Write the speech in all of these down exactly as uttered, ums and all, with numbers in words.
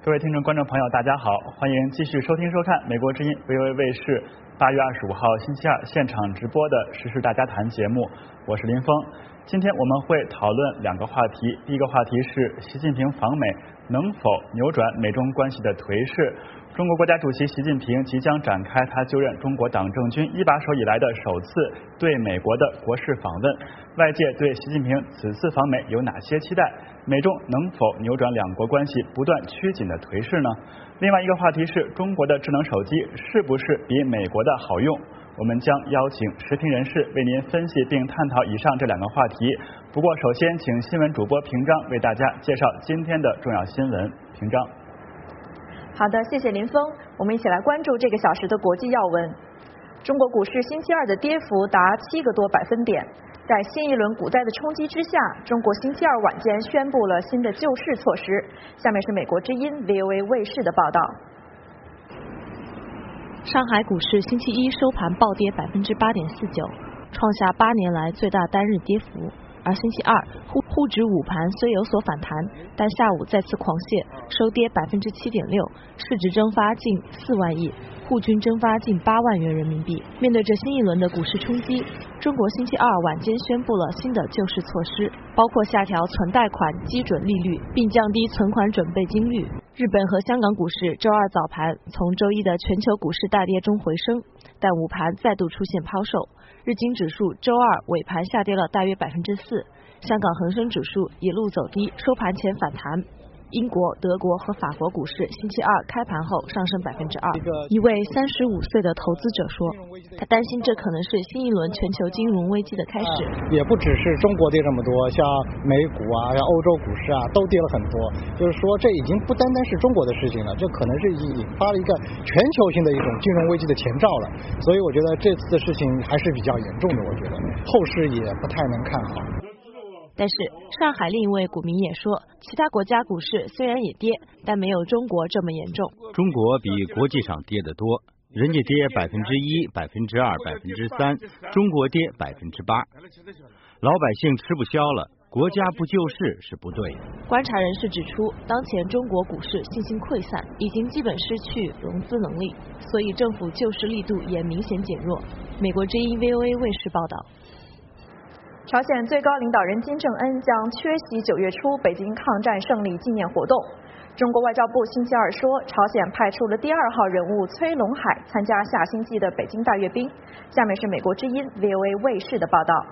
各位听众观众朋友大家好，欢迎继续收听收看美国之音 V O A 卫视八月二十五号星期二现场直播的时事大家谈节目，我是林峰。今天我们会讨论两个话题，第一个话题是习近平访美能否扭转美中关系的颓势。中国国家主席习近平即将展开他就任中国党政军一把手以来的首次对美国的国事访问，外界对习近平此次访美有哪些期待？美中能否扭转两国关系不断趋紧的颓势呢？另外一个话题是中国的智能手机是不是比美国的好用？我们将邀请时评人士为您分析并探讨以上这两个话题。不过首先请新闻主播平章为大家介绍今天的重要新闻。平章。 好的，谢谢林峰。我们一起来关注这个小时的国际要闻。中国股市星期二的跌幅达七个多百分点。在新一轮股灾的冲击之下，中国星期二晚间宣布了新的救市措施。下面是美国之音 V O A 卫视的报道。 上海股市星期一收盘暴跌百分之八点四九，创下八年来最大单日跌幅。而星期二沪沪指午盘虽有所反弹，但下午再次狂泻，收跌百分之七点六，市值蒸发近四万亿，沪均蒸发近八万元人民币。面对着新一轮的股市冲击，中国星期二晚间宣布了新的救市措施，包括下调存贷款基准利率，并降低存款准备金率。日本和香港股市周二早盘从周一的全球股市大跌中回升，但午盘再度出现抛售。日经指数周二尾盘下跌了大约百分之四，香港恒生指数一路走低，收盘前反弹。英国、德国和法国股市星期二开盘后上升百分之二。一位三十五岁的投资者说，他担心这可能是新一轮全球金融危机的开始。 也不只是中国跌这么多，像美股啊、像欧洲股市啊都跌了很多。就是说，这已经不单单是中国的事情了，这可能是已经引发了一个全球性的一种金融危机的前兆了。所以我觉得这次的事情还是比较严重的，我觉得后市也不太能看好。 但是上海另一位股民也说，其他国家股市虽然也跌，但没有中国这么严重。 中国比国际上跌得多，人家跌百分之一、百分之二、百分之三，中国跌百分之八。老百姓吃不消了，国家不救市是不对的。 观察人士指出，当前中国股市信心溃散，已经基本失去融资能力，所以政府救市力度也明显减弱。美国之音 V O A 卫视报道。 朝鲜最高领导人金正恩将缺席九月初北京抗战胜利纪念活动。中国外交部星期二说，朝鲜派出了第二号人物崔龙海参加下星期的北京大阅兵。下面是美国之音 V O A 卫视的报道。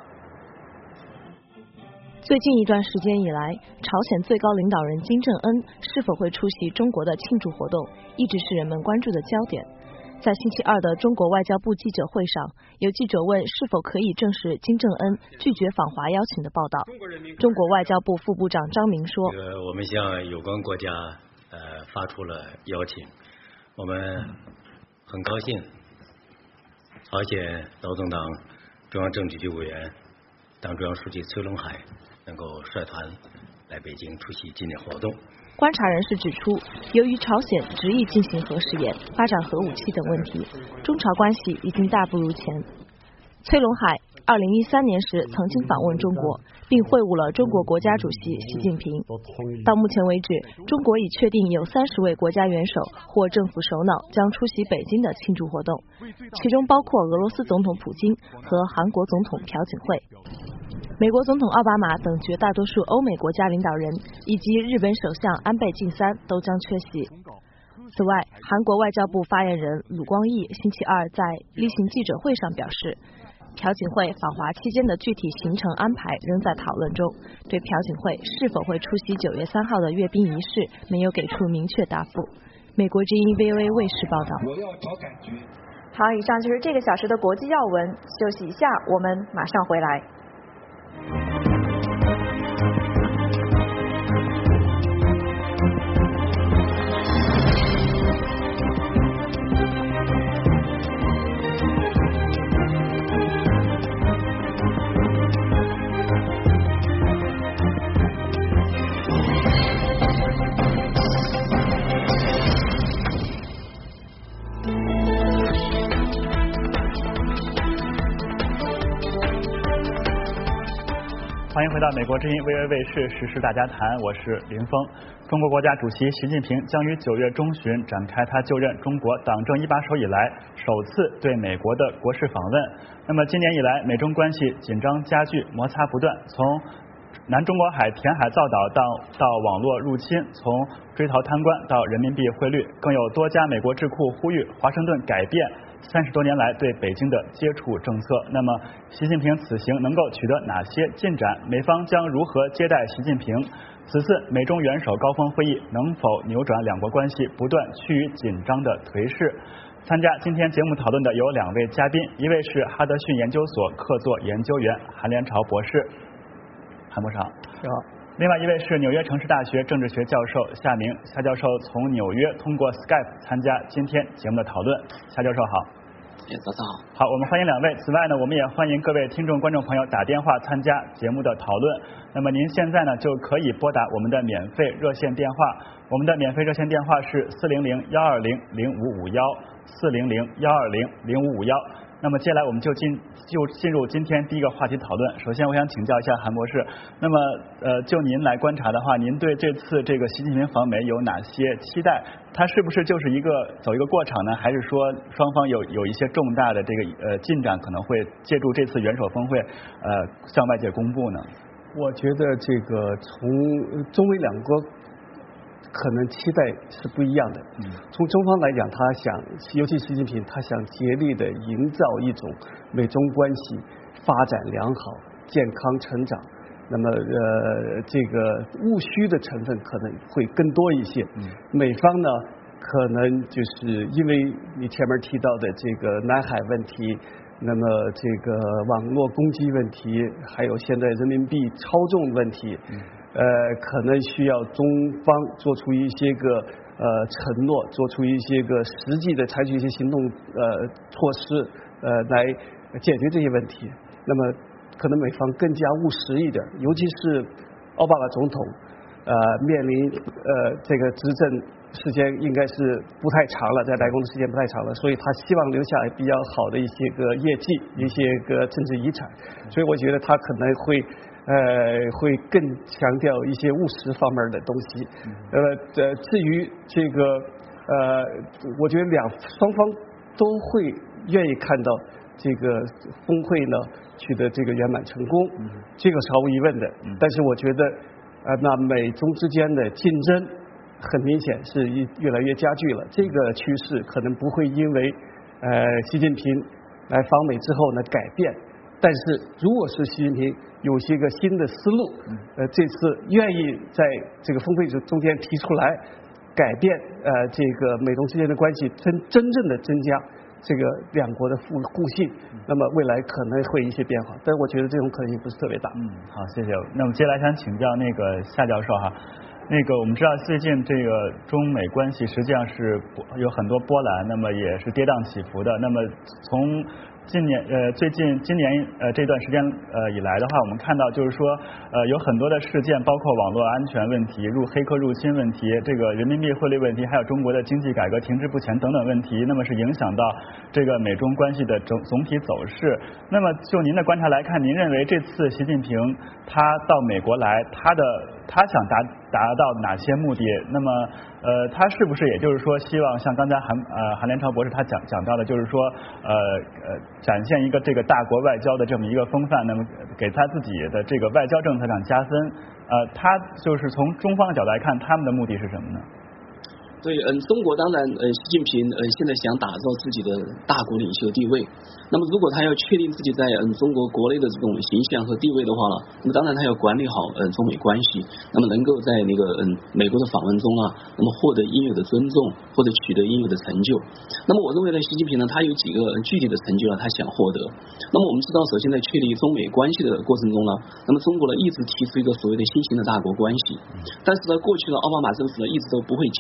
最近一段时间以来，朝鲜最高领导人金正恩是否会出席中国的庆祝活动，一直是人们关注的焦点。在星期二的中国外交部记者会上，有记者问是否可以证实金正恩拒绝访华邀请的报道。中国外交部副部长张明说， 这个我们向有关国家呃发出了邀请，我们很高兴朝鲜劳动党中央政治局委员、党中央书记崔龙海能够率团来北京出席纪念活动。 观察人士指出，由于朝鲜执意进行核试验、发展核武器等问题，中朝关系已经大不如前。崔龙海二零一三年时曾经访问中国，并会晤了中国国家主席习近平。到目前为止，中国已确定有三十位国家元首或政府首脑将出席北京的庆祝活动，其中包括俄罗斯总统普京和韩国总统朴槿惠。美国总统奥巴马等绝大多数欧美国家领导人以及日本首相安倍晋三都将缺席。此外，韩国外交部发言人鲁光义星期二在例行记者会上表示，朴槿惠访华期间的具体行程安排仍在讨论中，对朴槿惠是否会出席九月三号的阅兵仪式没有给出明确答复。美国之音 V O A 卫视报道。 好，以上就是这个小时的国际要闻，休息一下，我们马上回来。 欢迎回到美国之音 V O A 卫视时事大家谈，我是林峰。中国国家主席习近平将于九月中旬展开他就任中国党政一把手以来首次对美国的国事访问。那么今年以来，美中关系紧张加剧，摩擦不断，从南中国海填海造岛到到网络入侵，从追逃贪官到人民币汇率，更有多家美国智库呼吁华盛顿改变三十多年来对北京的接触政策。那么习近平此行能够取得哪些进展？美方将如何接待习近平？此次美中元首高峰会议能否扭转两国关系不断趋于紧张的颓势？参加今天节目讨论的有两位嘉宾，一位是哈德逊研究所客座研究员韩连朝博士，韩博士好。 好。 另外一位是纽约城市大学政治学教授夏明，夏教授从纽约通过 Skype 参加今天节目的讨论。夏教授好。 哎，早上好。 好，我们欢迎两位。此外呢，我们也欢迎各位听众观众朋友打电话参加节目的讨论。那么您现在呢就可以拨打我们的免费热线电话，我们的免费热线电话是四零零幺二零零五五幺四零零幺二零零五五幺。那么接下来我们就进就进入今天第一个话题讨论。首先我想请教一下韩博士，那么呃就您来观察的话，您对这次这个习近平访美有哪些期待？他是不是就是一个走一个过场呢？还是说双方有有一些重大的这个呃进展，可能会借助这次元首峰会呃向外界公布呢？ 我觉得这个从中美两国可能期待是不一样的。嗯、从中方来讲，他想，尤其习近平，他想竭力的营造一种美中关系发展良好、健康成长。那么，呃，这个务虚的成分可能会更多一些。嗯、美方呢，可能就是因为你前面提到的这个南海问题，那么这个网络攻击问题，还有现在人民币操纵问题。嗯呃，可能需要中方做出一些个呃承诺，做出一些个实际的采取一些行动呃措施呃来解决这些问题。那么可能美方更加务实一点，尤其是奥巴马总统呃面临呃这个执政时间应该是不太长了，在白宫的时间不太长了，所以他希望留下比较好的一些个业绩，一些个政治遗产。所以我觉得他可能会。呃，会更强调一些务实方面的东西。呃，呃，至于这个，呃，我觉得两双方都会愿意看到这个峰会呢取得这个圆满成功，嗯、这个是毫无疑问的。嗯、但是我觉得，呃，那美中之间的竞争很明显是越越来越加剧了。这个趋势可能不会因为呃习近平来访美之后呢改变。但是，如果是习近平有些个新的思路，呃，这次愿意在这个峰会中间提出来改变呃这个美中之间的关系，真真正的增加这个两国的互互信，那么未来可能会一些变化，但是我觉得这种可能性不是特别大。 嗯，好，谢谢。那么接下来想请教那个夏教授哈，那个我们知道最近这个中美关系实际上是有很多波澜，那么也是跌宕起伏的。那么从今年呃最近今年呃这段时间呃以来的话，我们看到就是说呃有很多的事件，包括网络安全问题、入黑客入侵问题、这个人民币汇率问题，还有中国的经济改革停滞不前等等问题，那么是影响到这个美中关系的总总体走势。那么就您的观察来看，您认为这次习近平他到美国来，他的他想达达到哪些目的？那么呃他是不是也就是说希望像刚才韩呃韩连朝博士他讲讲到的，就是说呃呃展现一个这个大国外交的这么一个风范，那么给他自己的这个外交政策上加分。呃，他就是从中方的角度来看，他们的目的是什么呢？ 对，嗯，中国当然，呃，习近平呃现在想打造自己的大国领袖地位。那么，如果他要确定自己在嗯中国国内的这种形象和地位的话呢，那么当然他要管理好嗯中美关系，那么能够在那个嗯美国的访问中啊，那么获得应有的尊重，或者取得应有的成就。那么，我认为呢，习近平呢，他有几个具体的成就呢，他想获得。那么我们知道，首先在确立中美关系的过程中呢，那么中国呢一直提出一个所谓的新型的大国关系，但是呢，过去呢，奥巴马政府呢一直都不会接这个零。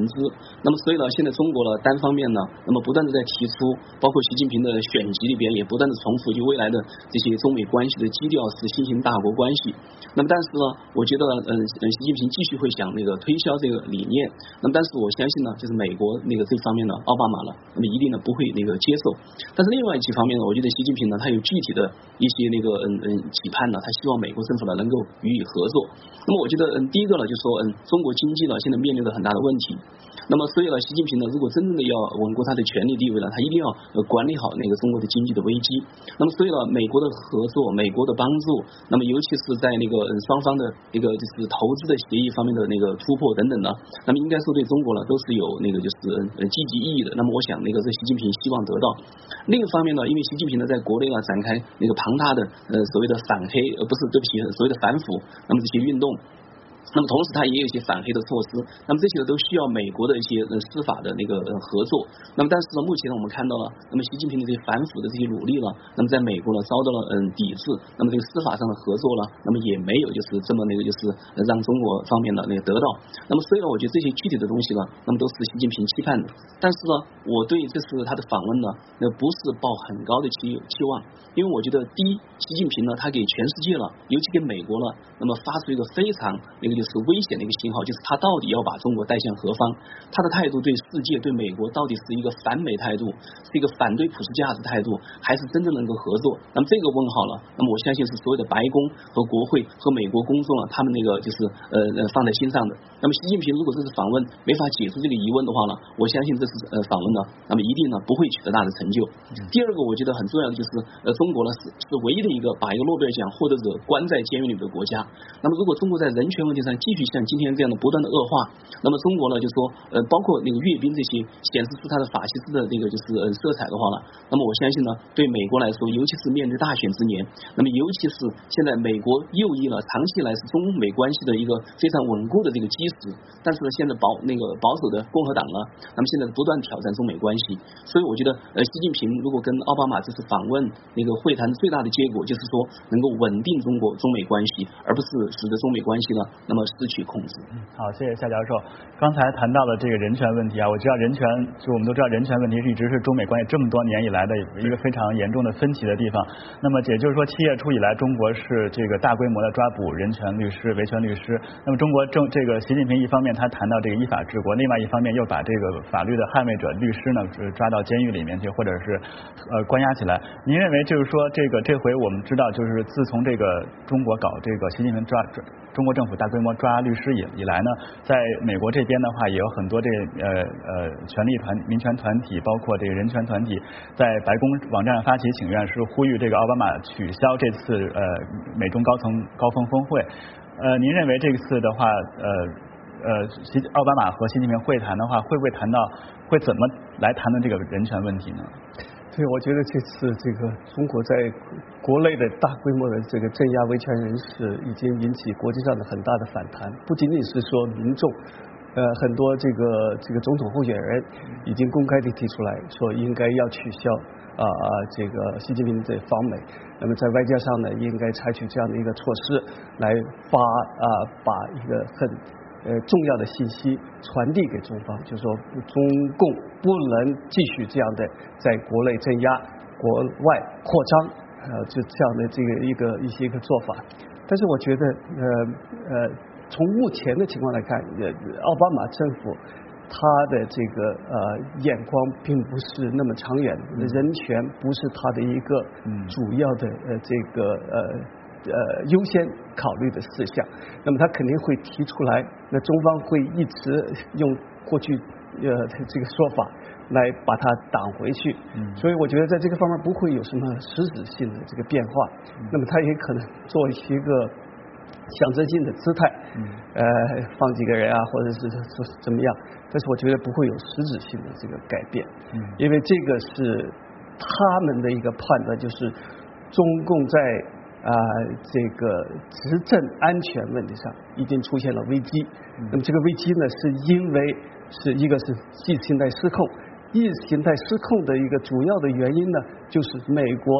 资。那么所以呢，现在中国呢单方面呢，那么不断的在提出，包括习近平的选集里边也不断的重复，就未来的这些中美关系的基调是新型大国关系。那么但是呢，我觉得嗯嗯，习近平继续会想那个推销这个理念。那么但是我相信呢，就是美国那个这方面呢，奥巴马呢，那么一定呢不会那个接受。但是另外几方面呢，我觉得习近平呢，他有具体的一些那个嗯嗯期盼呢，他希望美国政府呢能够予以合作。那么我觉得嗯，第一个呢，就说嗯，中国经济呢现在面临着很大的问题。那么所以呢，习近平呢，如果真正的要稳固他的权力地位呢，他一定要管理好那个中国的经济的危机。那么所以呢，美国的合作、美国的帮助，那么尤其是在那个双方的一个就是投资的协议方面的那个突破等等呢，那么应该说对中国呢都是有那个就是呃积极意义的。那么我想那个这习近平希望得到。另一方面呢，因为习近平呢在国内呢展开那个庞大的呃所谓的反黑呃不是对不起所谓的反腐，那么这些运动。那么同时它也有一些反黑的措施，那么这些都需要美国的一些呃司法的那个呃合作。那么但是呢，目前呢我们看到了，那么习近平的这些反腐的这些努力呢，那么在美国呢遭到了嗯抵制，那么这个司法上的合作呢，那么也没有就是这么那个就是让中国方面的那个得到。那么所以呢，我觉得这些具体的东西呢，那么都是习近平期盼的。但是呢，我对这次他的访问呢，那不是抱很高的期期望，因为我觉得第一，习近平呢他给全世界了，尤其给美国了，那么发出一个非常那个就是危险的一个信号，就是他到底要把中国带向何方？他的态度对世界、对美国到底是一个反美态度，是一个反对普世价值态度，还是真正能够合作？那么这个问号了，那么我相信是所有的白宫和国会和美国公众啊，他们那个就是呃放在心上的。那么习近平如果这次访问没法解除这个疑问的话呢，我相信这次呃访问呢，那么一定呢不会取得大的成就。第二个，我觉得很重要的就是呃中国呢是是唯一的一个把一个诺贝尔奖获得者关在监狱里的国家。那么如果中国在人权问题上继续像今天这样的不断的恶化，那么中国呢就说呃包括那个阅兵这些显示出它的法西斯的那个就是呃色彩的话呢，那么我相信呢对美国来说，尤其是面对大选之年，那么尤其是现在美国右翼呢长期以来是中美关系的一个非常稳固的这个基石，但是呢现在保那个保守的共和党呢，那么现在不断挑战中美关系，所以我觉得呃习近平如果跟奥巴马这次访问那个会谈最大的结果就是说能够稳定中国中美关系，而不是使得中美关系呢那么失去控制。 嗯，好，谢谢夏教授。刚才谈到了这个人权问题啊，我知道人权就我们都知道人权问题是一直是中美关系这么多年以来的一个非常严重的分歧的地方。那么也就是说，七月初以来，中国是这个大规模的抓捕人权律师、维权律师。那么中国政这个习近平一方面他谈到这个依法治国，另外一方面又把这个法律的捍卫者律师呢抓到监狱里面去，或者是呃关押起来。您认为就是说这个这回我们知道，就是自从这个中国搞这个习近平抓抓中国政府大规模抓律师以以来呢，在美国这边的话，也有很多这呃呃权利团、民权团体，包括这个人权团体，在白宫网站上发起请愿，是呼吁这个奥巴马取消这次呃美中高层高峰峰会。呃，您认为这次的话，呃呃，习奥巴马和习近平会谈的话，会不会谈到会怎么来谈论这个人权问题呢？ 对，我觉得这次这个中国在国内的大规模的这个镇压维权人士，已经引起国际上的很大的反弹。不仅仅是说民众，呃，很多这个这个总统候选人已经公开的提出来说，应该要取消啊啊这个习近平的访美。那么在外交上呢，应该采取这样的一个措施来发啊把一个很呃重要的信息传递给中方，就是说中共不能继续这样的在国内镇压、国外扩张，呃，就这样的这个一个一些一个做法。但是我觉得，呃呃，从目前的情况来看，呃，奥巴马政府他的这个呃眼光并不是那么长远，人权不是他的一个主要的呃这个呃。呃，优先考虑的事项，那么他肯定会提出来，那中方会一直用过去呃这个说法来把它挡回去，嗯，所以我觉得在这个方面不会有什么实质性的这个变化，嗯，那么他也可能做一个象征性的姿态，嗯，呃，放几个人啊，或者是是怎么样，但是我觉得不会有实质性的这个改变，嗯，因为这个是他们的一个判断，就是中共在啊、呃，这个执政安全问题上已经出现了危机。嗯、那么这个危机呢，是因为是一个是意识形态失控，意识形态失控的一个主要的原因呢，就是美国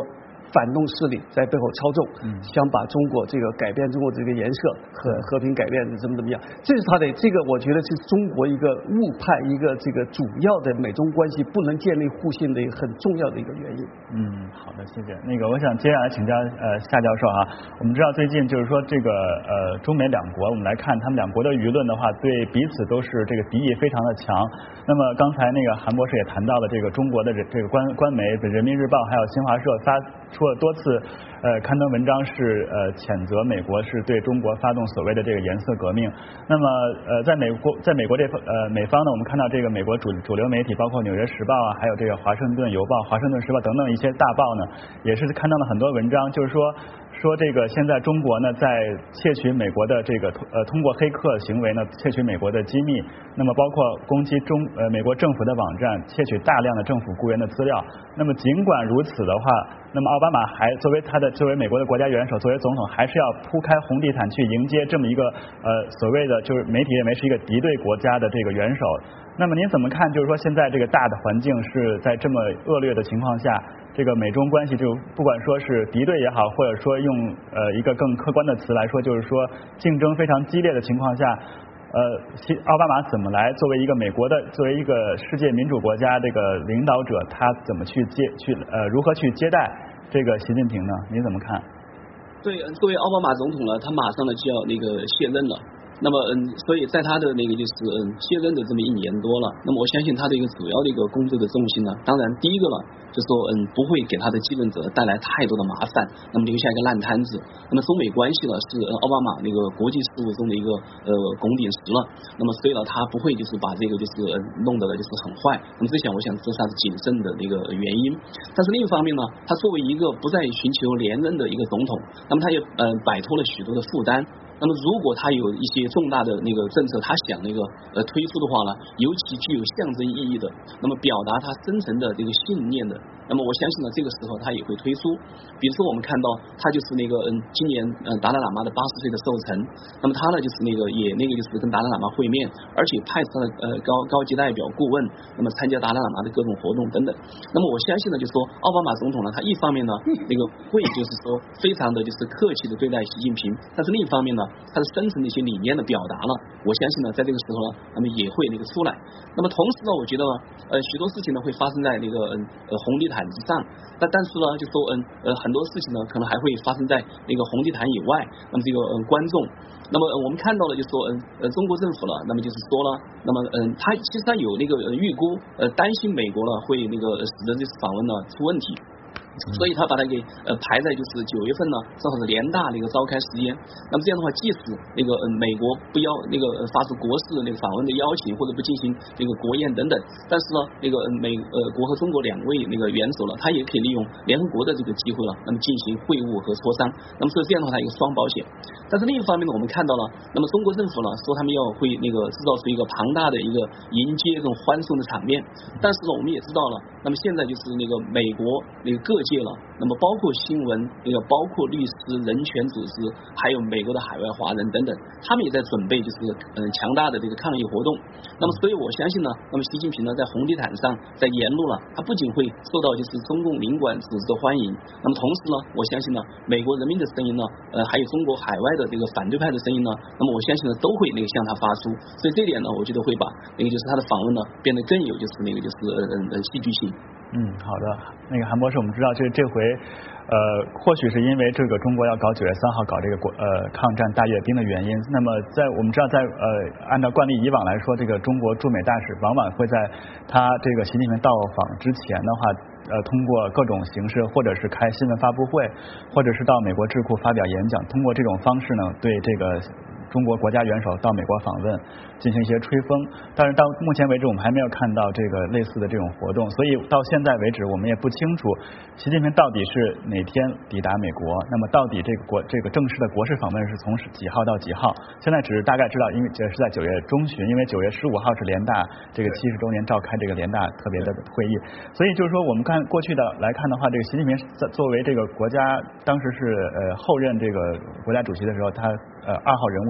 反动势力在背后操纵，嗯，想把中国这个改变中国这个颜色和和平改变怎么怎么样，这是他的这个我觉得是中国一个误判一个这个主要的美中关系不能建立互信的一个很重要的一个原因。 嗯，好的，谢谢。那个我想接下来请教呃夏教授啊，我们知道最近就是说这个呃中美两国，我们来看他们两国的舆论的话，对彼此都是这个敌意非常的强。那么刚才那个韩博士也谈到了这个中国的这个官官媒人民日报还有新华社发出了多次呃刊登文章是呃谴责美国是对中国发动所谓的这个颜色革命。那么呃在美国在美国这呃美方呢，我们看到这个美国主主流媒体包括纽约时报啊，还有这个华盛顿邮报、华盛顿时报等等一些大报呢，也是看到了很多文章，就是说说这个现在中国呢在窃取美国的这个呃通过黑客行为呢窃取美国的机密，那么包括攻击中呃美国政府的网站，窃取大量的政府雇员的资料。那么尽管如此的话，那么奥巴马还作为他的作为美国的国家元首，作为总统，还是要铺开红地毯去迎接这么一个呃所谓的就是媒体认为是一个敌对国家的这个元首。那么您怎么看？就是说现在这个大的环境是在这么恶劣的情况下，这个美中关系就不管说是敌对也好，或者说用呃一个更客观的词来说，就是说竞争非常激烈的情况下，呃，其奥巴马怎么来作为一个美国的作为一个世界民主国家这个领导者，他怎么去接去呃如何去接待这个习近平呢？您怎么看？ 对，作为奥巴马总统呢，他马上呢就要那个卸任了。那么嗯，所以在他的那个就是嗯卸任的这么一年多了，那么我相信他的一个主要的一个工作的重心呢，当然第一个呢就是说嗯不会给他的继任者带来太多的麻烦，那么留下一个烂摊子。那么中美关系呢是奥巴马那个国际事务中的一个呃拱顶石了，那么所以呢他不会就是把这个就是嗯弄得就是很坏。那么这想我想这是他是谨慎的那个原因。但是另一方面呢，他作为一个不再寻求连任的一个总统，那么他也呃摆脱了许多的负担。那么如果他有一些重大的那个政策，他想那个呃推出的话呢，尤其具有象征意义的，那么表达他深层的这个信念的，那么我相信呢，这个时候他也会推出。比如说我们看到他就是那个嗯，今年嗯达赖喇嘛的八十岁的寿辰，那么他呢就是那个也那个就是跟达赖喇嘛会面，而且派出他的呃高高级代表顾问，那么参加达赖喇嘛的各种活动等等。那么我相信呢，就是说奥巴马总统呢，他一方面呢那个会就是说非常的就是客气的对待习近平，但是另一方面呢，它的深层的一些理念的表达了，我相信呢，在这个时候呢，那么也会那个出来。那么同时呢，我觉得呢，呃，许多事情呢会发生在那个嗯呃红地毯之上，但但是呢，就说嗯呃很多事情呢，可能还会发生在那个红地毯以外。那么这个嗯观众，那么、呃、我们看到了，就说嗯呃中国政府了，那么就是说了，那么嗯他其实他有那个预估，呃担心美国呢会那个使得这次访问呢出问题。所以他把它给呃排在就是九月份呢，正好是联大那个召开时间。那么这样的话，即使那个呃美国不要那个发出国事那个访问的邀请，或者不进行这个国宴等等，但是呢，那个美呃国和中国两位那个元首了，他也可以利用联合国的这个机会了，那么进行会晤和磋商。那么所以这样的话，它一个双保险。但是另一方面呢，我们看到了，那么中国政府呢说他们要会那个制造出一个庞大的一个迎接跟欢送的场面，但是呢，我们也知道了，那么现在就是那个美国那个各界了，那么包括新闻，那个包括律师、人权组织，还有美国的海外华人等等，他们也在准备就是嗯强大的这个抗议活动。那么所以我相信呢，那么习近平呢在红地毯上，在沿路了，他不仅会受到就是中共领馆组织的欢迎，那么同时呢，我相信呢，美国人民的声音呢，呃还有中国海外的这个反对派的声音呢，那么我相信呢都会那个向他发出。所以这点呢，我觉得会把那个就是他的访问呢变得更有就是那个就是呃呃戏剧性。 嗯，好的。那个韩博士，我们知道这这回，呃，或许是因为这个中国要搞九月三号搞这个国呃抗战大阅兵的原因。那么在我们知道在呃按照惯例以往来说，这个中国驻美大使往往会在他这个习近平到访之前的话，呃，通过各种形式，或者是开新闻发布会，或者是到美国智库发表演讲，通过这种方式呢，对这个中国国家元首到美国访问进行一些吹风。但是到目前为止，我们还没有看到这个类似的这种活动，所以到现在为止，我们也不清楚习近平到底是哪天抵达美国，那么到底这个国这个正式的国事访问是从几号到几号？现在只是大概知道，因为这是在九月中旬，因为九月十五号是联大这个七十周年召开这个联大特别的会议，所以就是说我们看过去的来看的话，这个习近平作为这个国家当时是呃后任这个国家主席的时候，他呃二号人物的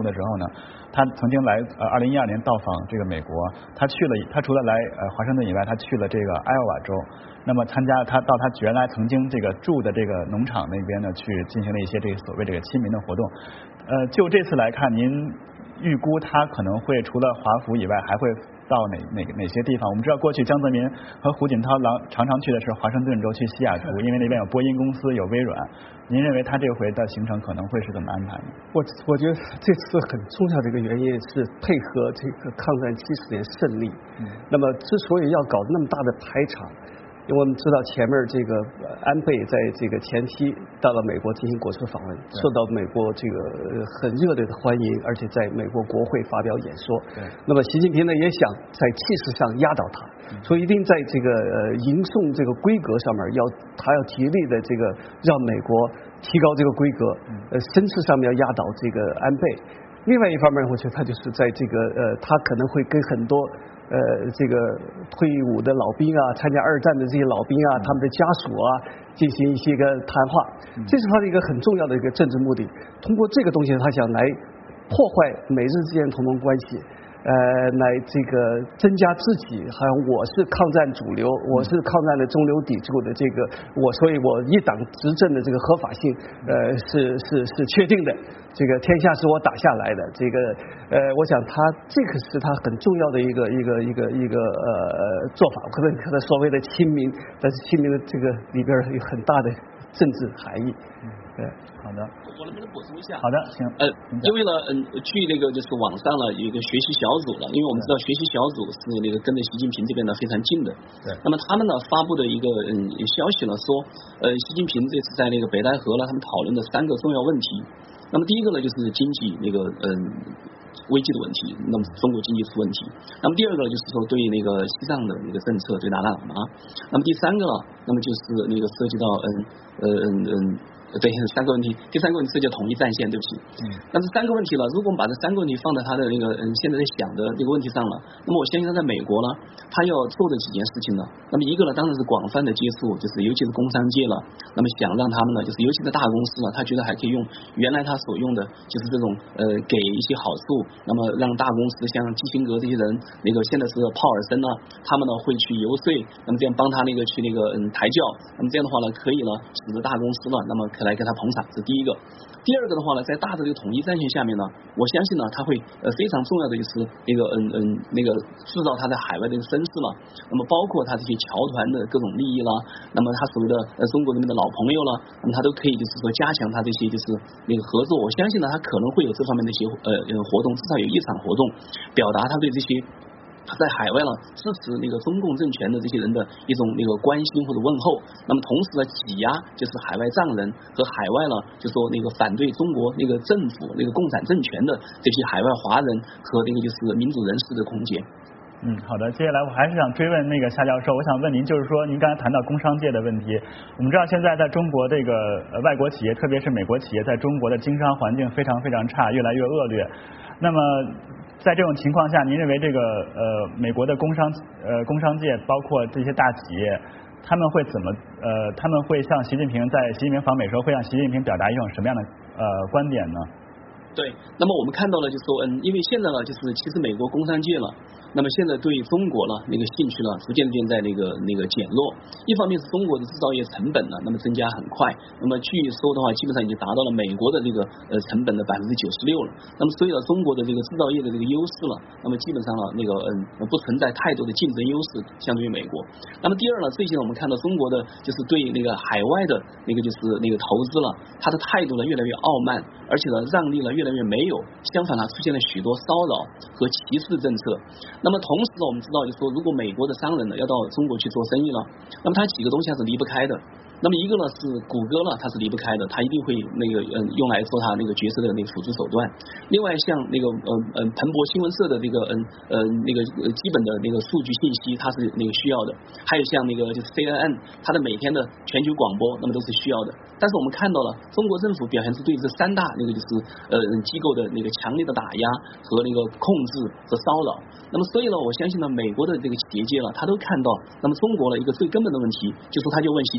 的时候呢，他曾经来呃二零一二年到访这个美国，他去了他除了来呃华盛顿以外，他去了这个艾奥瓦州，那么参加他到他原来曾经这个住的这个农场那边呢去进行了一些这个所谓这个亲民的活动。呃，就这次来看，您预估他可能会除了华府以外，还会到哪哪哪些地方？我们知道过去江泽民和胡锦涛常常常去的是华盛顿州，去西雅图，因为那边有波音公司，有微软。您认为他这回的行程可能会是怎么安排呢？ 我我觉得这次很重要的一个原因是配合这个抗战七十年胜利。嗯，那么之所以要搞那么大的排场，因为我们知道前面这个安倍在这个前期到了美国进行国事访问，受到美国这个很热烈的欢迎，而且在美国国会发表演说。对，那么习近平呢也想在气势上压倒他，嗯、所以一定在这个呃迎送这个规格上面要他要极力的这个让美国提高这个规格，呃声势上面要压倒这个安倍。另外一方面，我觉得他就是在这个呃他可能会跟很多。呃，这个退伍的老兵啊，参加二战的这些老兵啊，他们的家属啊，进行一些个谈话，这是他的一个很重要的一个政治目的。通过这个东西，他想来破坏美日之间同盟关系，呃，来这个增加自己，好像我是抗战主流，我是抗战的中流砥柱的这个我，所以我一党执政的这个合法性，呃，是是是确定的。这个天下是我打下来的，这个呃，我想他这个是他很重要的一个一个一个一个呃做法，可能可能所谓的亲民，但是亲民的这个里边有很大的政治含义。对， 好的。 我能不能补充一下？ 好的，行。 呃，因为呢，嗯，据那个就是网上了有一个学习小组了，因为我们知道学习小组是那个跟着习近平这边呢非常近的。对。那么他们呢发布的一个嗯消息呢说，呃，习近平这次在那个北戴河呢，他们讨论的三个重要问题。那么第一个呢就是经济那个嗯危机的问题，那么中国经济出问题。那么第二个呢就是说对那个西藏的那个政策，对达赖喇嘛。那么第三个呢，那么就是那个涉及到嗯呃嗯嗯。对，三个问题，第三个问题涉及到统一战线，对不起。嗯。那这三个问题了，如果我们把这三个问题放在他的那个嗯现在在想的这个问题上了，那么我相信他在美国呢，他要做的几件事情呢，那么一个呢，当然是广泛的接触，就是尤其是工商界了，那么想让他们呢，就是尤其是大公司呢，他觉得还可以用原来他所用的，就是这种呃给一些好处，那么让大公司像基辛格这些人，那个现在是鲍尔森呢，他们呢会去游说，那么这样帮他那个去那个嗯抬轿，那么这样的话呢，可以呢使得大公司呢，那么来给他捧场，这是第一个。第二个的话呢，在大的这个统一战线下面呢，我相信呢，他会呃非常重要的就是那个嗯嗯那个制造他在海外的一个声势了。那么包括他这些侨团的各种利益啦，那么他所谓的呃中国人民的老朋友啦，那么他都可以就是说加强他这些就是那个合作。我相信呢，他可能会有这方面的一些呃呃活动，至少有一场活动，表达他对这些。在海外呢支持那个中共政权的这些人的一种那个关心或者问候，那么同时呢挤压就是海外藏人和海外呢就说那个反对中国那个政府那个共产政权的这些海外华人和那个就是民主人士的空间。 嗯，好的，接下来我还是想追问那个夏教授，我想问您，就是说您刚才谈到工商界的问题，我们知道现在在中国这个呃外国企业，特别是美国企业，在中国的经商环境非常非常差，越来越恶劣。那么在这种情况下，您认为这个呃美国的工商呃工商界，包括这些大企业，他们会怎么呃他们会向习近平在习近平访美时候会向习近平表达一种什么样的呃观点呢？ 对，那么我们看到了，就是说，嗯，因为现在呢，就是其实美国工商界了，那么现在对中国了那个兴趣呢，逐渐渐在那个那个减弱。一方面是中国的制造业成本呢，那么增加很快，那么据说的话，基本上已经达到了美国的这个呃成本的百分之九十六了。那么所以呢，中国的这个制造业的这个优势了，那么基本上呢，那个嗯不存在太多的竞争优势，相对于美国。那么第二呢，最近我们看到中国的就是对那个海外的那个就是那个投资了，他的态度呢越来越傲慢，而且呢让利呢越来越没有，相反呢出现了许多骚扰和歧视政策。那么同时呢，我们知道就是说，如果美国的商人呢要到中国去做生意了，那么他几个东西还是离不开的。那么一个呢是谷歌呢，它是离不开的，它一定会那个嗯用来做它那个决策的那个辅助手段。另外像那个呃嗯彭博新闻社的这个嗯呃那个基本的那个数据信息，它是那个需要的。还有像那个就是 C N N， 它的每天的全球广播，那么都是需要的。但是我们看到了中国政府表现出对这三大那个就是呃机构的那个强烈的打压和那个控制和骚扰。那么所以呢，我相信呢，美国的这个企业界了，他都看到，那么中国的一个最根本的问题，就是他就问习近平。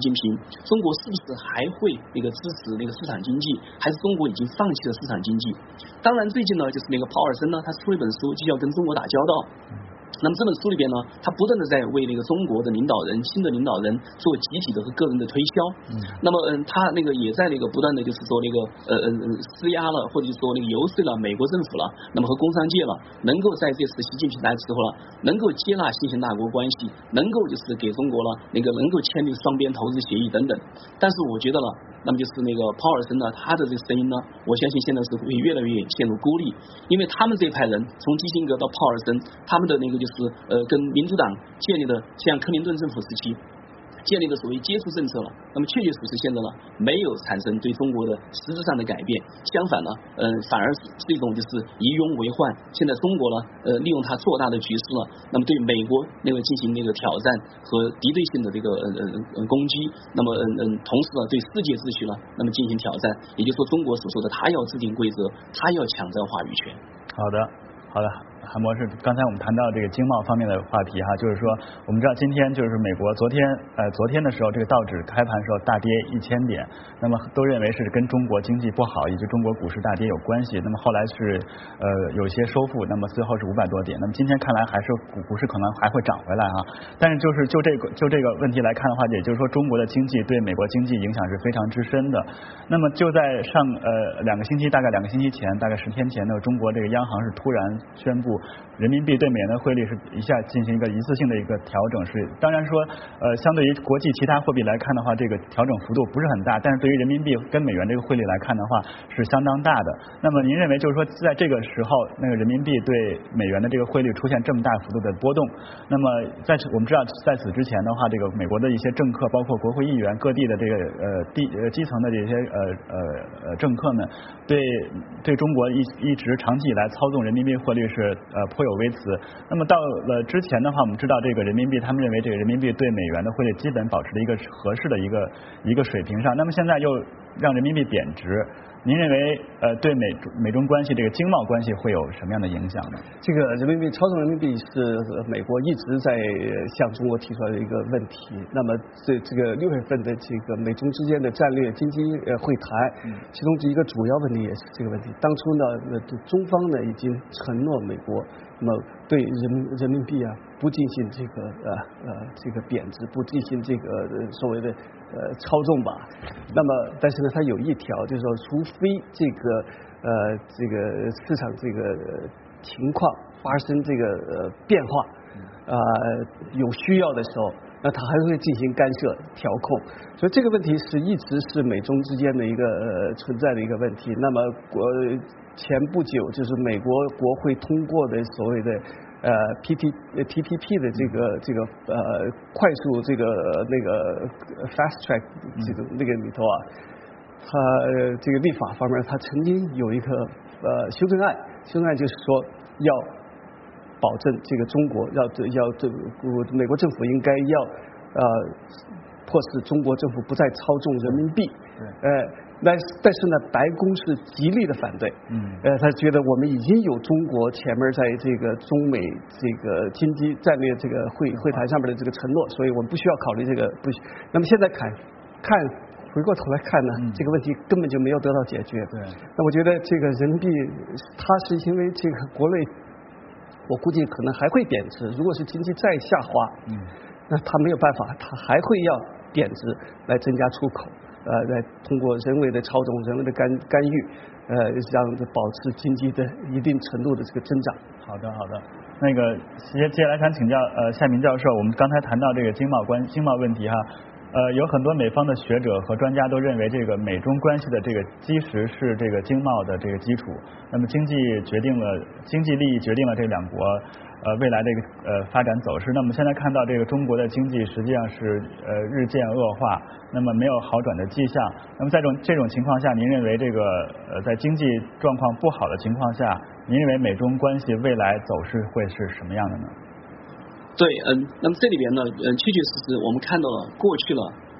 中国是不是还会那个支持那个市场经济，还是中国已经放弃了市场经济？当然，最近呢，就是那个鲍尔森呢，他出了一本书，就叫《跟中国打交道》。那么这本书里边呢，他不断的在为那个中国的领导人、新的领导人做集体的和个人的推销。嗯。那么嗯，他那个也在那个不断的就是说那个呃呃施压了，或者说那个游说了美国政府了，那么和工商界了，能够在这次习近平来之后了，能够接纳新型大国关系，能够就是给中国了那个能够签订双边投资协议等等。但是我觉得了，那么就是那个鲍尔森呢，他的这个声音呢，我相信现在是会越来越陷入孤立，因为他们这派人从基辛格到鲍尔森，他们的那个就是是呃跟民主党建立的像克林顿政府时期建立的所谓接触政策了，那么确确实实现在呢没有产生对中国的实质上的改变，相反呢，呃反而是一种就是以拥为患。现在中国呢，呃利用它做大的局势了，那么对美国那个进行那个挑战和敌对性的这个呃呃攻击，那么嗯嗯同时呢对世界秩序呢，那么进行挑战，也就是说中国所说的他要制定规则，他要抢占话语权。 好的，好的。韩博士，刚才我们谈到这个经贸方面的话题哈，就是说我们知道今天就是美国昨天呃昨天的时候，这个道指开盘时候大跌一千点，那么都认为是跟中国经济不好以及中国股市大跌有关系，那么后来是呃有些收复，那么最后是五百多点，那么今天看来还是股股市可能还会涨回来哈，但是就是就这个就这个问题来看的话，也就是说中国的经济对美国经济影响是非常之深的。那么就在上呃两个星期，大概两个星期前，大概十天前呢，中国这个央行是突然宣布人民币对美元的汇率是一下进行一个一次性的一个调整，是当然说呃相对于国际其他货币来看的话，这个调整幅度不是很大，但是对于人民币跟美元这个汇率来看的话是相当大的。那么您认为就是说在这个时候那个人民币对美元的这个汇率出现这么大幅度的波动，那么在我们知道在此之前的话，这个美国的一些政客包括国会议员各地的这个呃地呃基层的这些呃呃呃政客们对对中国一一直长期以来操纵人民币汇率是呃颇有微词。那么到了之前的话，我们知道这个人民币，他们认为这个人民币对美元的汇率基本保持了一个合适的一个一个水平上。那么现在又让人民币贬值，您认为呃对美美中关系这个经贸关系会有什么样的影响呢？ 这个人民币操纵人民币是美国一直在向中国提出来的一个问题。那么这这个六月份的这个美中之间的战略经济呃会谈，其中一个主要问题也是这个问题。当初呢，中方呢已经承诺美国，那么对人人民币啊不进行这个呃呃这个贬值，不进行这个所谓的呃操纵吧。那么但是呢，它有一条就是说，除非这个呃这个市场这个情况发生这个呃变化，呃有需要的时候，那它还会进行干涉调控。所以这个问题是一直是美中之间的一个呃存在的一个问题。那么国前不久就是美国国会通过的所谓的呃 P T T P P 的这个这个呃快速这个那个 fast track 这个那个里头啊，它这个立法方面，它曾经有一个呃修正案，修正案就是说要保证这个中国要要这美国政府应该要呃迫使中国政府不再操纵人民币，呃。但但是呢，白宫是极力的反对，嗯，呃，他觉得我们已经有中国前面在这个中美这个经济战略这个会会谈上面的这个承诺，所以我们不需要考虑这个不需。那么现在看看回过头来看呢，嗯、这个问题根本就没有得到解决。对，那我觉得这个人民币，它是因为这个国内，我估计可能还会贬值。如果是经济再下滑，嗯，那它没有办法，它还会要贬值来增加出口。呃，来通过人为的操纵、人为的干干预，呃，让保持经济的一定程度的这个增长。 好的，好的。那个接接下来想请教呃夏明教授，我们刚才谈到这个经贸关经贸问题哈，呃，有很多美方的学者和专家都认为这个美中关系的这个基石是这个经贸的这个基础。那么经济决定了经济利益决定了这两国呃未来的一个呃发展走势。那么现在看到这个中国的经济实际上是呃日渐恶化，那么没有好转的迹象。那么在这种这种情况下，您认为这个呃在经济状况不好的情况下，您认为美中关系未来走势会是什么样的呢？ 对，嗯，那么这里边呢，嗯，确确实实我们看到了过去了，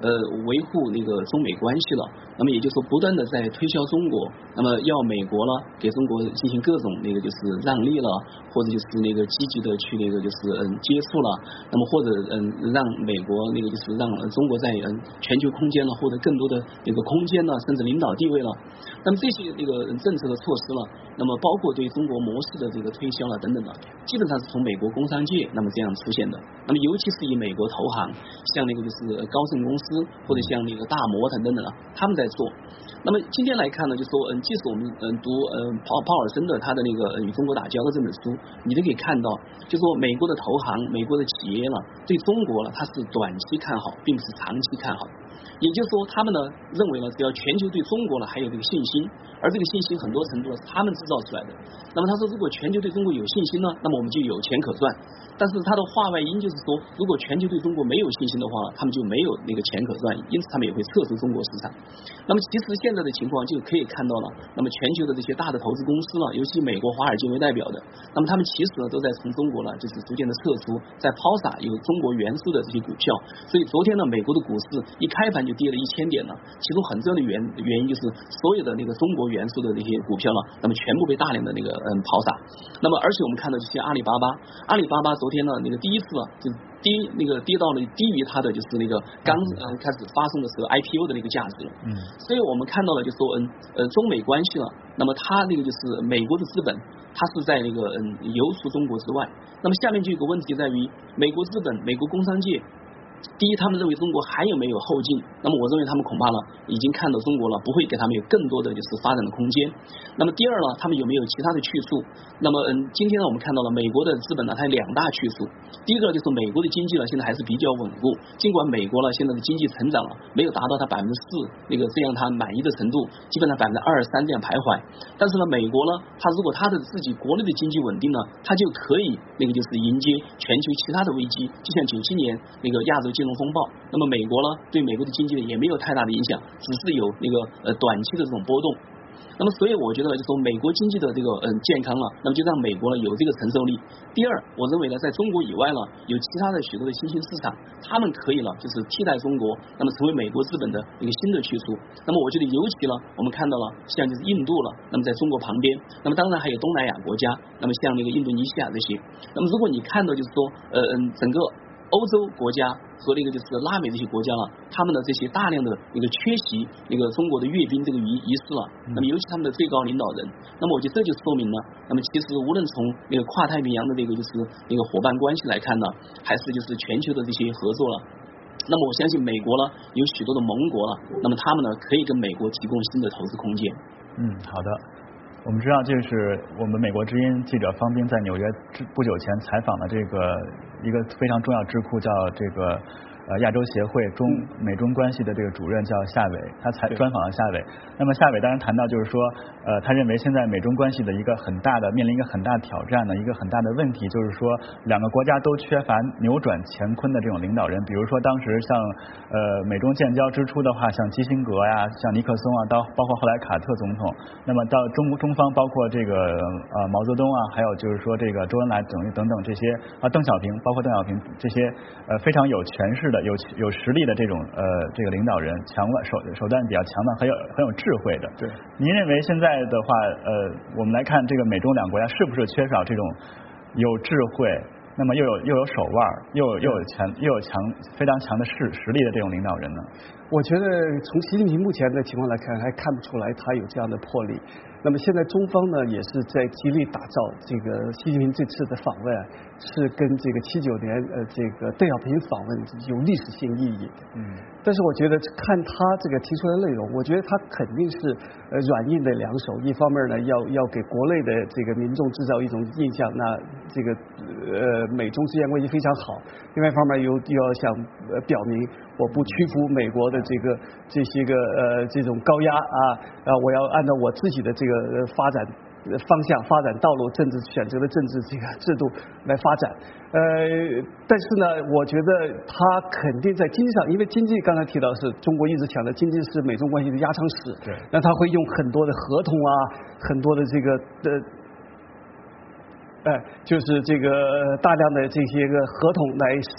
呃维护那个中美关系了。那么也就是说不断的在推销中国，那么要美国了给中国进行各种那个就是让利了，或者就是那个积极的去那个就是嗯接触了，那么或者嗯让美国那个就是让中国在嗯全球空间呢获得更多的那个空间呢，甚至领导地位了。那么这些那个政策的措施了，那么包括对中国模式的这个推销了等等的，基本上是从美国工商界那么这样出现的。那么尤其是以美国投行，像那个就是高盛公司或者像那个大摩等等的，他们在做。那么今天来看呢，就说嗯，即使我们嗯读嗯鲍鲍尔森的他的那个与中国打交的这本书，你都可以看到，就说美国的投行、美国的企业了，对中国了，它是短期看好，并不是长期看好。也就是说，他们呢认为呢，只要全球对中国呢还有这个信心，而这个信心很多程度是他们制造出来的。那么他说，如果全球对中国有信心呢，那么我们就有钱可赚。但是他的话外音就是说，如果全球对中国没有信心的话，他们就没有那个钱可赚，因此他们也会撤出中国市场。那么其实现在的情况就可以看到了，那么全球的这些大的投资公司了，尤其美国华尔街为代表的，那么他们其实呢都在从中国呢就是逐渐的撤出，在抛洒有中国元素的这些股票。所以昨天呢，美国的股市一开盘就跌了一千点了，其中很重要的原原因就是所有的那个中国元素的那些股票呢，那么全部被大量的那个嗯抛洒。那么而且我们看到这些阿里巴巴，阿里巴巴昨天呢那个第一次啊就跌那个跌到了低于它的就是那个刚呃开始发送的时候 I P O 的那个价值了。嗯，所以我们看到了就说嗯呃中美关系了，那么它那个就是美国的资本，它是在那个嗯游出中国之外。那么下面就有个问题在于美国资本、美国工商界。第一，他们认为中国还有没有后劲？那么我认为他们恐怕呢已经看到中国了，不会给他们有更多的就是发展的空间。那么第二呢，他们有没有其他的去处？那么嗯，今天呢我们看到了美国的资本呢，它有两大去处。第一个就是美国的经济呢现在还是比较稳固，尽管美国呢现在的经济成长了没有达到它百分之四那个这样它满意的程度，基本上百分之二三这样徘徊。但是呢，美国呢，它如果它的自己国内的经济稳定呢，它就可以那个就是迎接全球其他的危机，就像九七年那个亚洲金融风暴。那么美国呢，对美国的经济也没有太大的影响，只是有那个呃短期的这种波动。那么所以我觉得呢，就说美国经济的这个嗯健康了，那么就让美国呢有这个承受力。第二，我认为呢，在中国以外呢，有其他的许多的新兴市场，他们可以呢就是替代中国，那么成为美国资本的一个新的去处。那么我觉得尤其呢，我们看到了像就是印度了，那么在中国旁边，那么当然还有东南亚国家，那么像那个印度尼西亚这些。那么如果你看到就是说呃嗯整个欧洲国家和那个就是拉美这些国家了，他们的这些大量的那个缺席那个中国的阅兵这个仪仪式了，那么尤其他们的最高领导人，那么我觉得这就说明了，那么其实无论从那个跨太平洋的那个就是那个伙伴关系来看呢，还是就是全球的这些合作了，那么我相信美国呢有许多的盟国了，那么他们呢可以跟美国提供新的投资空间。 嗯，好的。我们知道，这是我们美国之音记者方斌在纽约不久前采访的这个一个非常重要智库，叫这个呃亚洲协会中美中关系的这个主任叫夏伟，他采专访了夏伟。那么夏伟当然谈到就是说，呃，他认为现在美中关系的一个很大的面临一个很大的挑战呢，一个很大的问题就是说，两个国家都缺乏扭转乾坤的这种领导人。比如说当时像呃美中建交之初的话，像基辛格呀，像尼克松啊，到包括后来卡特总统，那么到中中方包括这个呃毛泽东啊，还有就是说这个周恩来等等等这些啊邓小平，包括邓小平这些呃非常有权势的、有有实力的这种呃这个领导人，强腕手手段比较强的，很有很有智慧的。 对， 您认为现在的话，呃，我们来看这个美中两国家是不是缺少这种有智慧，那么又有又有手腕，又有又有强又有强非常强的势实力的这种领导人呢？ 我觉得从习近平目前的情况来看，还看不出来他有这样的魄力。那么现在中方呢，也是在极力打造这个习近平这次的访问啊，是跟这个七九年呃这个邓小平访问有历史性意义的。嗯。但是我觉得看他这个提出来的内容，我觉得他肯定是呃软硬的两手。一方面呢，要要给国内的这个民众制造一种印象，那这个呃美中之间关系非常好。另外一方面又又要想呃表明我不屈服美国的这个这些个呃这种高压啊啊，我要按照我自己的这个发展方向、发展道路、政治选择的政治这个制度来发展。呃，但是呢，我觉得他肯定在经济上，因为经济刚才提到是中国一直强调经济是美中关系的压舱石， 对， 那他会用很多的合同啊，很多的这个的。哎，就是这个大量的这些个合同来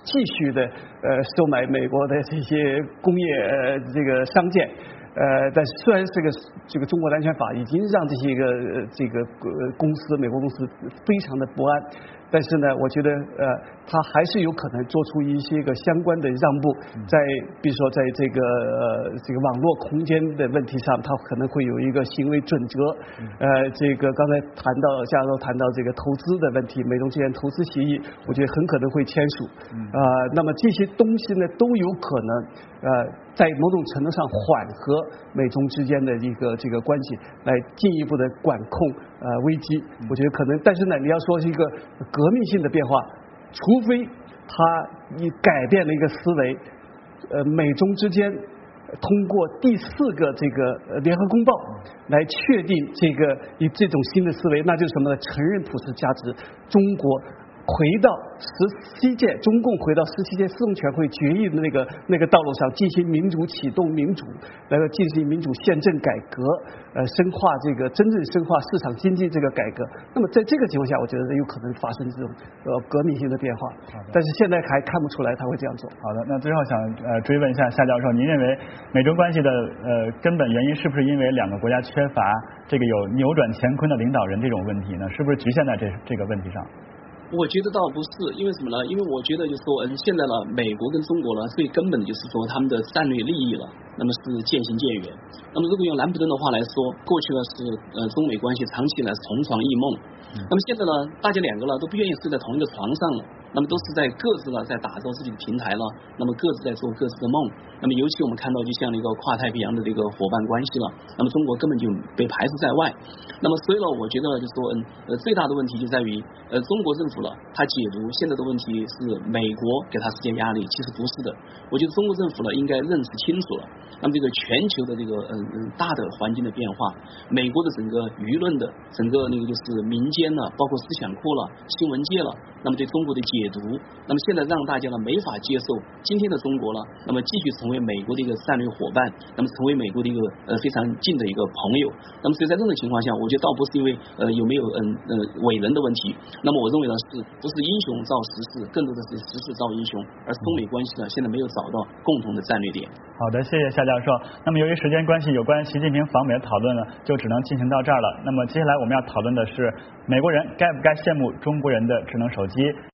继续的呃收买美国的这些工业呃这个商舰。呃，但虽然这个这个中国的安全法已经让这些个呃这个呃公司美国公司非常的不安，但是呢，我觉得呃，它还是有可能做出一些个相关的让步，在比如说在这个呃这个网络空间的问题上，它可能会有一个行为准则。呃，这个刚才谈到夏教授谈到这个投资的问题，美中之间投资协议，我觉得很可能会签署。啊、呃，那么这些东西呢，都有可能呃，在某种程度上缓和美中之间的一个这个关系，来进一步的管控呃危机。我觉得可能，但是呢，你要说是一个革命性的变化，除非他你改变了一个思维，呃，美中之间通过第四个这个呃联合公报来确定这个以这种新的思维，那就是什么呢？承认普世价值，中国回到十七届中共回到十七届四中全会决议的那个那个道路上，进行民主启动民主，来进行民主宪政改革，呃，深化这个真正深化市场经济这个改革。那么在这个情况下，我觉得有可能发生这种呃革命性的变化。但是现在还看不出来他会这样做。 好的，那最后想呃追问一下夏教授，您认为美中关系的呃根本原因是不是因为两个国家缺乏这个有扭转乾坤的领导人这种问题呢？是不是局限在这这个问题上？ 我觉得倒不是，因为什么呢？因为我觉得就是说，嗯，现在呢，美国跟中国呢，最根本的就是说他们的战略利益了，那么是渐行渐远。那么如果用兰普顿的话来说，过去呢是呃中美关系长期以来是同床异梦，那么现在呢，大家两个呢都不愿意睡在同一个床上了，那么都是在各自呢在打造自己的平台了，那么各自在做各自的梦。那么尤其我们看到就像那个跨太平洋的这个伙伴关系了，那么中国根本就被排除在外。那么所以呢，我觉得就是说，嗯，呃，最大的问题就在于，呃，中国政府了，它解读现在的问题是美国给它施加压力，其实不是的。我觉得中国政府呢应该认识清楚了，那么这个全球的这个嗯嗯大的环境的变化，美国的整个舆论的整个那个就是民间呢，包括思想库了、新闻界了，那么对中国的解读，那么现在让大家呢没法接受今天的中国了，那么继续成为美国的一个战略伙伴，那么成为美国的一个呃非常近的一个朋友。那么所以在这种情况下，我觉得倒不是因为呃有没有嗯呃伟人的问题，那么我认为呢是不是英雄造时势，更多的是时势造英雄，而中美关系呢现在没有找到共同的战略点。 好的，谢谢夏教授。那么由于时间关系，有关习近平访美的讨论呢，就只能进行到这儿了。那么接下来我们要讨论的是美国人该不该羡慕中国人的智能手机。